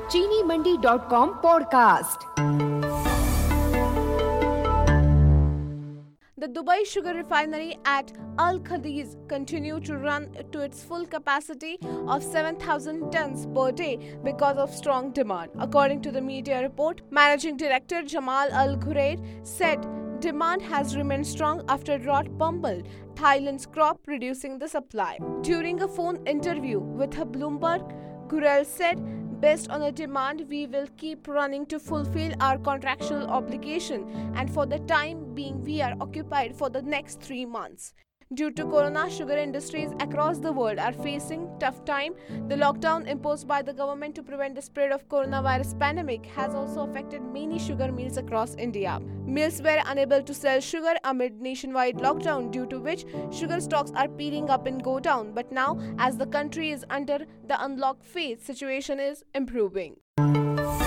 चीनीमंडी.com podcast. The Dubai sugar refinery at Al Khadiz continued to run to its full capacity of 7,000 tons per day because of strong demand. According to the media report, Managing Director Jamal Al Ghurair said demand has remained strong after drought pummeled Thailand's crop, reducing the supply. During a phone interview with Bloomberg, Ghurair said, "Based on the demand, we will keep running to fulfill our contractual obligation, and for the time being, we are occupied for the next 3 months." Due to corona, sugar industries across the world are facing tough time. The lockdown imposed by the government to prevent the spread of coronavirus pandemic has also affected many sugar mills across India. Mills were unable to sell sugar amid nationwide lockdown, due to which sugar stocks are peeling up and go down. But now, as the country is under the unlock phase, situation is improving.